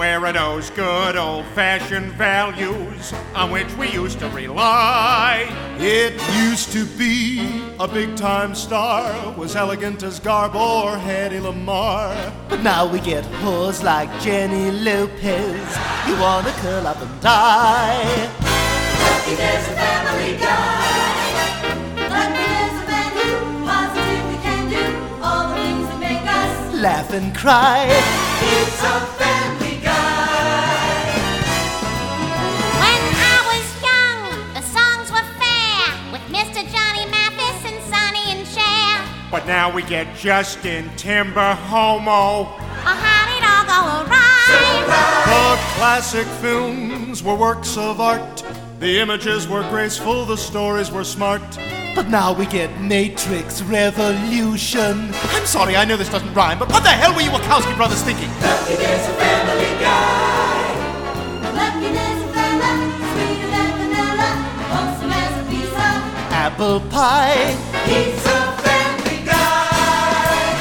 Where are those good old-fashioned values on which we used to rely? It used to be a big-time star, was elegant as Garbo or Hedy Lamarr. But now we get whores like Jenny Lopez. You wanna curl up and die. Lucky there's a Family Guy. Lucky there's a man who positively can do all the things that make us laugh and cry. It's a Family Guy. When I was young, the songs were fair, with Mr. Johnny Mathis and Sonny and Cher. But now we get Justin Timber, Homo. Oh, how did it all go awry? The classic films were works of art. The images were graceful, the stories were smart. But now we get Matrix Revolution. I'm sorry, I know this doesn't rhyme, but what the hell were you Wachowski brothers thinking? Lucky there's a Family Guy. Lucky there's a fella, sweeter than vanilla, wholesome as a piece of apple pie. He's a Family Guy.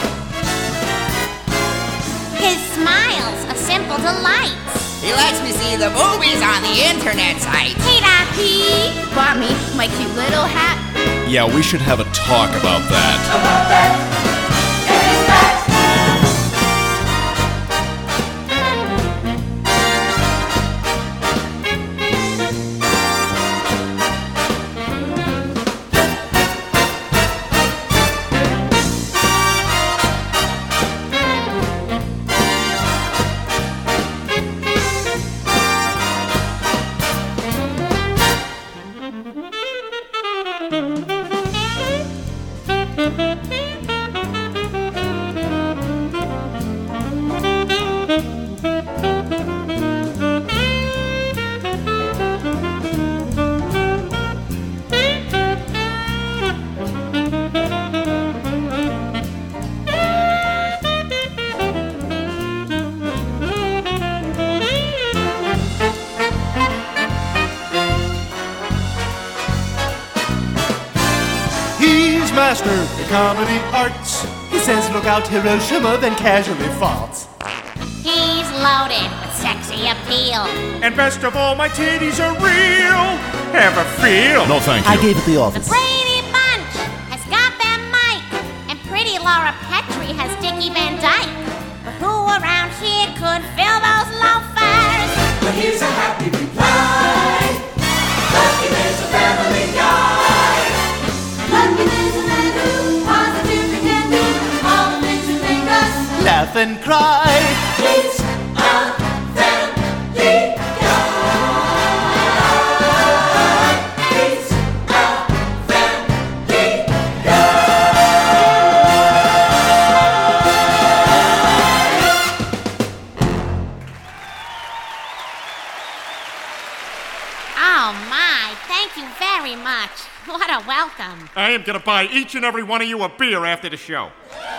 His smile's a simple delight. He lets me see the movies on the internet site. Hey, Ducky! Bought me my cute little hat. Yeah, we should have a talk about that. About that, and his back. Mastered the comedy arts. He says, look out, Hiroshima, then casually farts. He's loaded with sexy appeal. And best of all, my titties are real. Have a feel. No, thank you. I gave it the The office. Brady Bunch has got their Mike, and pretty Laura Petrie has Dickie Van Dyke. But who around here could fill those loafers? But here's a happy reply. Lucky there's a Family Guy. Lucky there's a man who positively can do all the things that make us Laugh and cry. He's a Family Guy. He's a Family Oh my, thank you very much. What a welcome. I am going to buy each and every one of you a beer after the show.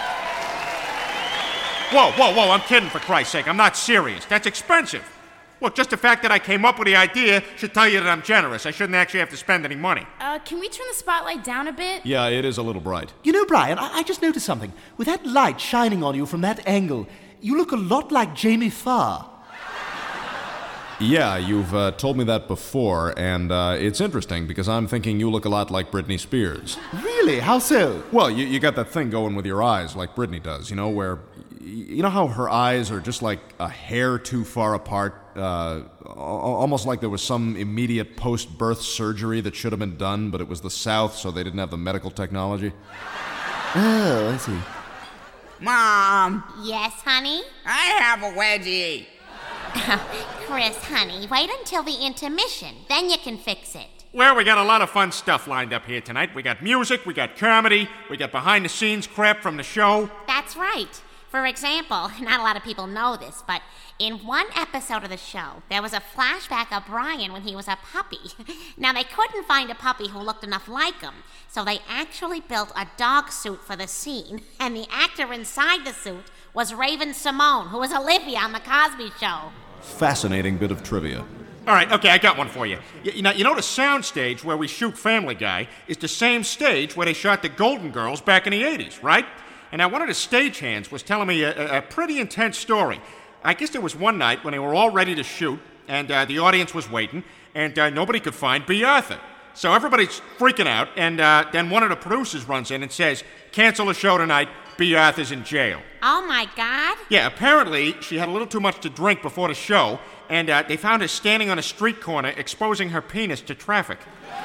Whoa, I'm kidding, for Christ's sake. I'm not serious. That's expensive. Look, just the fact that I came up with the idea should tell you that I'm generous. I shouldn't actually have to spend any money. Can we turn the spotlight down a bit? Yeah, it is a little bright. You know, Brian, I just noticed something. With that light shining on you from that angle, you look a lot like Jamie Farr. Yeah, you've told me that before, and it's interesting because I'm thinking you look a lot like Britney Spears. Really? How so? Well, you got that thing going with your eyes like Britney does, you know, where... You know how her eyes are just like a hair too far apart? Almost like there was some immediate post-birth surgery that should have been done, but it was the South, so they didn't have the medical technology. Oh, I see. Mom, Yes, honey? I have a wedgie. Chris, honey, wait until the intermission. Then you can fix it. Well, we got a lot of fun stuff lined up here tonight. We got music, we got comedy, we got behind-the-scenes crap from the show. That's right. For example, not a lot of people know this, but in one episode of the show, there was a flashback of Brian when he was a puppy. Now, they couldn't find a puppy who looked enough like him, so they actually built a dog suit for the scene, and the actor inside the suit was Raven Simone, who was Olivia on The Cosby Show. Fascinating bit of trivia. All right, okay, I got one for you. You know the sound stage where we shoot Family Guy is the same stage where they shot the Golden Girls back in the 80s, right? And now one of the stagehands was telling me a pretty intense story. I guess there was one night when they were all ready to shoot, and the audience was waiting, and nobody could find B. Arthur. So everybody's freaking out, and then one of the producers runs in and says, "Cancel the show tonight. B. Arthur's in jail." Oh, my God. Yeah, apparently she had a little too much to drink before the show, and they found her standing on a street corner exposing her penis to traffic.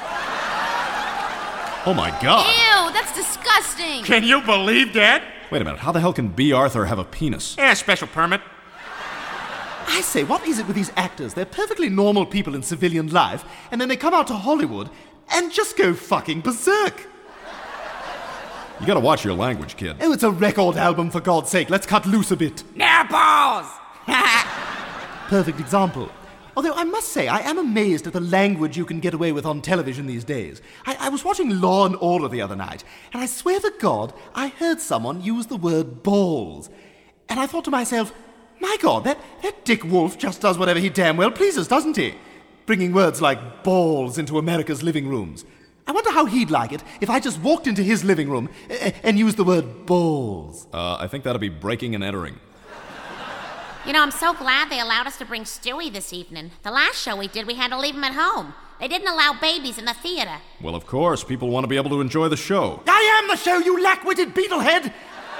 Oh my God. Ew, that's disgusting. Can you believe that? Wait a minute, how the hell can B. Arthur have a penis? Yeah, special permit. I say, what is it with these actors? They're perfectly normal people in civilian life, and then they come out to Hollywood and just go fucking berserk. You gotta watch your language, kid. Oh, it's a record album, for God's sake. Let's cut loose a bit. Nipples! Perfect example. Although I must say, I am amazed at the language you can get away with on television these days. I was watching Law and Order the other night, and I swear to God, I heard someone use the word balls. And I thought to myself, my God, that Dick Wolf just does whatever he damn well pleases, doesn't he? Bringing words like balls into America's living rooms. I wonder how he'd like it if I just walked into his living room and used the word balls. I think that'd be breaking and entering. You know, I'm so glad they allowed us to bring Stewie this evening. The last show we did, we had to leave him at home. They didn't allow babies in the theater. Well, of course, people want to be able to enjoy the show. I am the show, you lack-witted beetlehead!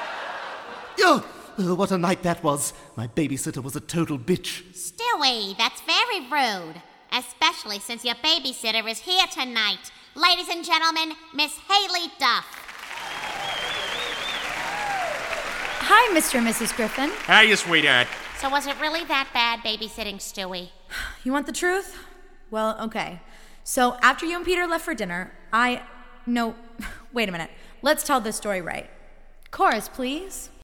Oh, what a night that was. My babysitter was a total bitch. Stewie, that's very rude. Especially since your babysitter is here tonight. Ladies and gentlemen, Miss Haley Duff. Hi, Mr. and Mrs. Griffin. How you, sweetheart? So was it really that bad babysitting Stewie? You want the truth? Well, okay. So after you and Peter left for dinner, No, wait a minute. Let's tell this story right. Chorus, please.